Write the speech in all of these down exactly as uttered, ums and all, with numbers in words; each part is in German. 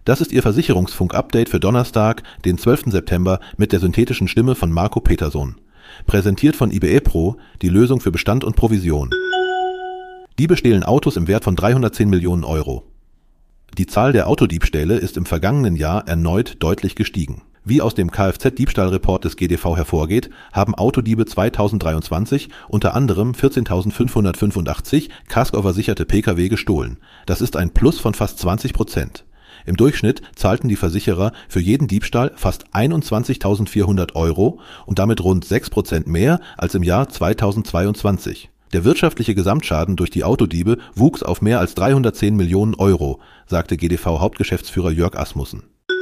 Das ist Ihr Versicherungsfunk-Update für Donnerstag, den zwölften September mit der synthetischen Stimme von Marco Peterson. Präsentiert von I B E Pro, die Lösung für Bestand und Provision. Diebe stehlen Autos im Wert von dreihundertzehn Millionen Euro. Die Zahl der Autodiebstähle ist im vergangenen Jahr erneut deutlich gestiegen. Wie aus dem Kfz-Diebstahlreport des G D V hervorgeht, haben Autodiebe zweitausenddreiundzwanzig unter anderem vierzehntausendfünfhundertfünfundachtzig kaskoversicherte Pkw gestohlen. Das ist ein Plus von fast zwanzig Prozent. Im Durchschnitt zahlten die Versicherer für jeden Diebstahl fast einundzwanzigtausendvierhundert Euro und damit rund sechs Prozent mehr als im Jahr zweitausendzweiundzwanzig. Der wirtschaftliche Gesamtschaden durch die Autodiebe wuchs auf mehr als dreihundertzehn Millionen Euro, sagte G D V-Hauptgeschäftsführer Jörg Asmussen.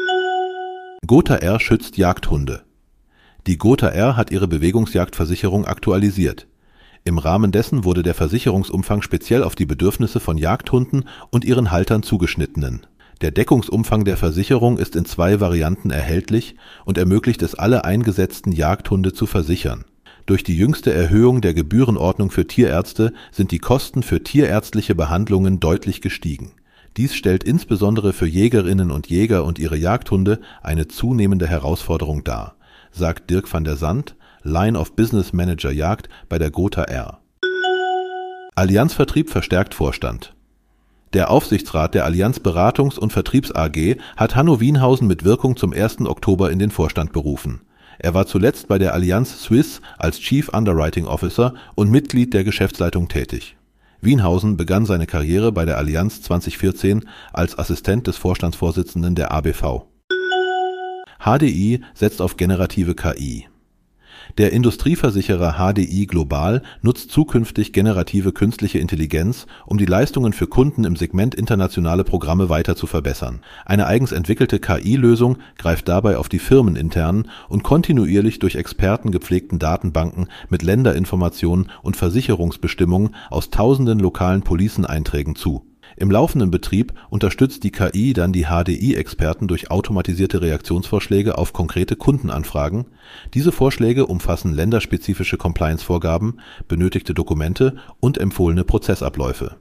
Gotha R schützt Jagdhunde. Die Gotha R hat ihre Bewegungsjagdversicherung aktualisiert. Im Rahmen dessen wurde der Versicherungsumfang speziell auf die Bedürfnisse von Jagdhunden und ihren Haltern zugeschnittenen. Der Deckungsumfang der Versicherung ist in zwei Varianten erhältlich und ermöglicht es, alle eingesetzten Jagdhunde zu versichern. Durch die jüngste Erhöhung der Gebührenordnung für Tierärzte sind die Kosten für tierärztliche Behandlungen deutlich gestiegen. Dies stellt insbesondere für Jägerinnen und Jäger und ihre Jagdhunde eine zunehmende Herausforderung dar, sagt Dirk van der Sand, Line of Business Manager Jagd bei der Gotha R. Allianz Vertrieb verstärkt Vorstand. Der Aufsichtsrat der Allianz Beratungs- und Vertriebs A G hat Hanno Wienhausen mit Wirkung zum ersten Oktober in den Vorstand berufen. Er war zuletzt bei der Allianz Suisse als Chief Underwriting Officer und Mitglied der Geschäftsleitung tätig. Wienhausen begann seine Karriere bei der Allianz zweitausendvierzehn als Assistent des Vorstandsvorsitzenden der A B V. H D I setzt auf generative K I. Der Industrieversicherer H D I Global nutzt zukünftig generative künstliche Intelligenz, um die Leistungen für Kunden im Segment internationale Programme weiter zu verbessern. Eine eigens entwickelte K I-Lösung greift dabei auf die firmeninternen und kontinuierlich durch Experten gepflegten Datenbanken mit Länderinformationen und Versicherungsbestimmungen aus tausenden lokalen Policeneinträgen zu. Im laufenden Betrieb unterstützt die K I dann die H D I-Experten durch automatisierte Reaktionsvorschläge auf konkrete Kundenanfragen. Diese Vorschläge umfassen länderspezifische Compliance-Vorgaben, benötigte Dokumente und empfohlene Prozessabläufe.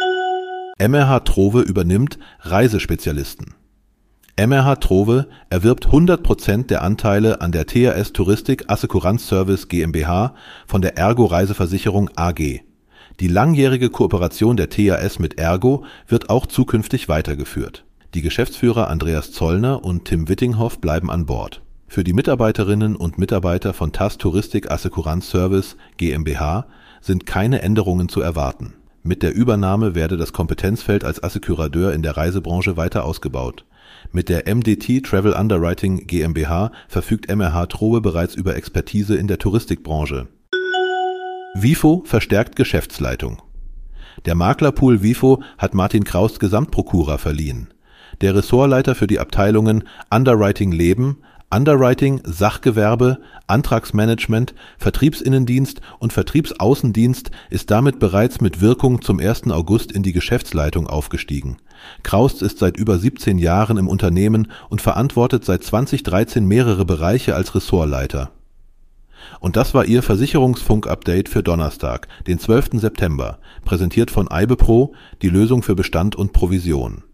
M R H Trove übernimmt Reisespezialisten. M R H Trove erwirbt hundert Prozent der Anteile an der T H S Touristik Assekuranz Service GmbH von der Ergo Reiseversicherung A G. Die langjährige Kooperation der T H S mit Ergo wird auch zukünftig weitergeführt. Die Geschäftsführer Andreas Zollner und Tim Wittinghoff bleiben an Bord. Für die Mitarbeiterinnen und Mitarbeiter von T A S Touristik Assekuranz Service GmbH sind keine Änderungen zu erwarten. Mit der Übernahme werde das Kompetenzfeld als Assekurateur in der Reisebranche weiter ausgebaut. Mit der M D T Travel Underwriting GmbH verfügt M R H Trove bereits über Expertise in der Touristikbranche. Vifo verstärkt Geschäftsleitung. Der Maklerpool Vifo hat Martin Kraust Gesamtprokura verliehen. Der Ressortleiter für die Abteilungen Underwriting Leben, Underwriting Sachgewerbe, Antragsmanagement, Vertriebsinnendienst und Vertriebsaußendienst ist damit bereits mit Wirkung zum ersten August in die Geschäftsleitung aufgestiegen. Kraust ist seit über siebzehn Jahren im Unternehmen und verantwortet seit zweitausenddreizehn mehrere Bereiche als Ressortleiter. Und das war Ihr Versicherungsfunk-Update für Donnerstag, den zwölften September, präsentiert von I B E Pro, die Lösung für Bestand und Provision.